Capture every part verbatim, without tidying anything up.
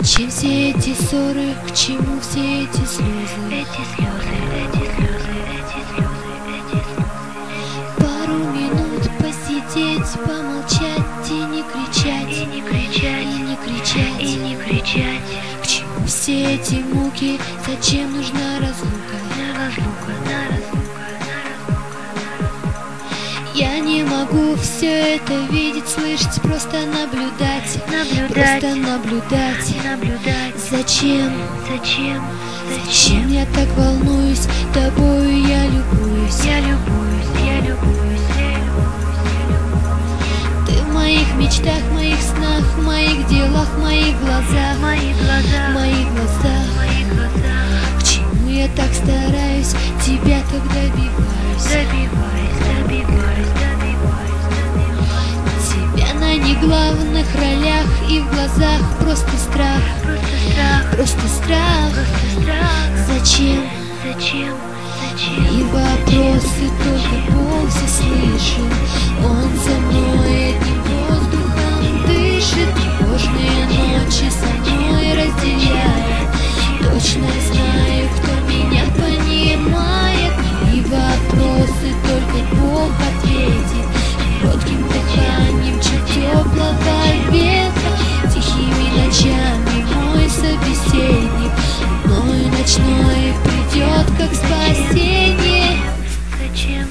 Зачем все эти ссоры, к чему все эти слезы? Эти слезы, эти слезы, эти слезы, эти слезы. Пару минут посидеть, помолчать и не кричать, И не кричать, и не кричать, и не кричать. К чему все эти муки? Зачем нужна разлука? На разлука, на разлука, на разлука. Я не могу все это видеть, слышать, просто наблюдать, Наблюдать, просто наблюдать. наблюдать. Зачем, зачем, Зачем я так волнуюсь? Тобою я любуюсь. Я любуюсь, я любуюсь, я любуюсь, я любуюсь. Ты в моих мечтах, моих снах, в моих делах, моих глазах, Мои глаза, моих глазах. мои глаза. К чему я так стараюсь? Тебя так добиваюсь. Добиваюсь, добиваюсь, добиваюсь, добиваюсь. Тебя на неглавных ролях и в глазах просто страх, Просто страх, просто страх. просто страх. Зачем? Зачем, зачем? И вопросы только Бог все слышит. Он за мной одним воздухом дышит, тревожные ночи со мной разделяет. Точно знаю, кто меня понимает. И вопросы только Бог ответит. Коротким дыханием чуть теплого ветра, тихими ночами мой собеседник, мною ночное придет как спасение. Зачем?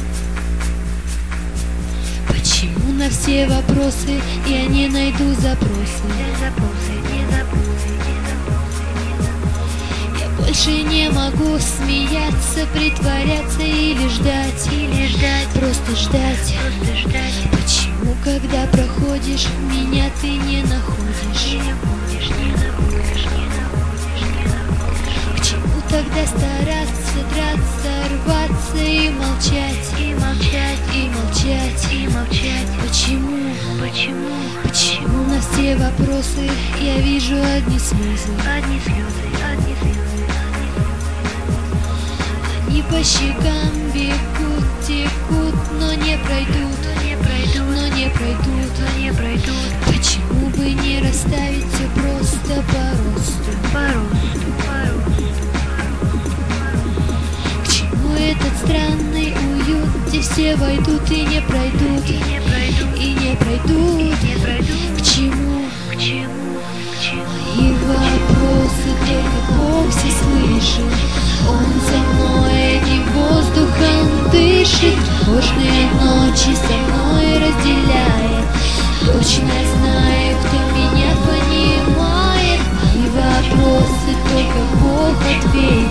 Почему на все вопросы я не найду запросы? Не запросы, не запросы, не запросы, не запросы. Я больше не могу смеяться, притворяться или ждать, Или ждать, просто ждать. просто ждать. Почему, когда проходишь, меня ты не Ты находишь? не будешь, не находишь, не находишь, не находишь. К чему тогда стараться, драться, рваться и молчать, И молчать, и молчать? и молчать. Почему? Почему? Почему на все вопросы я вижу одни слезы? Одни слезы, одни слезы, одни слезы. Они по щекам бегут, текут, но не пройдут, Но не пройдут, но не пройдут. но не пройдут. Почему бы не расставить все просто по росту? По росту, по росту, К чему этот странный уют, где все войдут и не пройдут, и не пройдут, и не пройдут? не пройдут. К чему? К чему, к чему? И вопросы только Бог все слышит. Он за мной одним воздухом дышит, тревожные ночи со мной разделяет. Точно знаю, кто меня понимает. И вопросы только Бог ответит.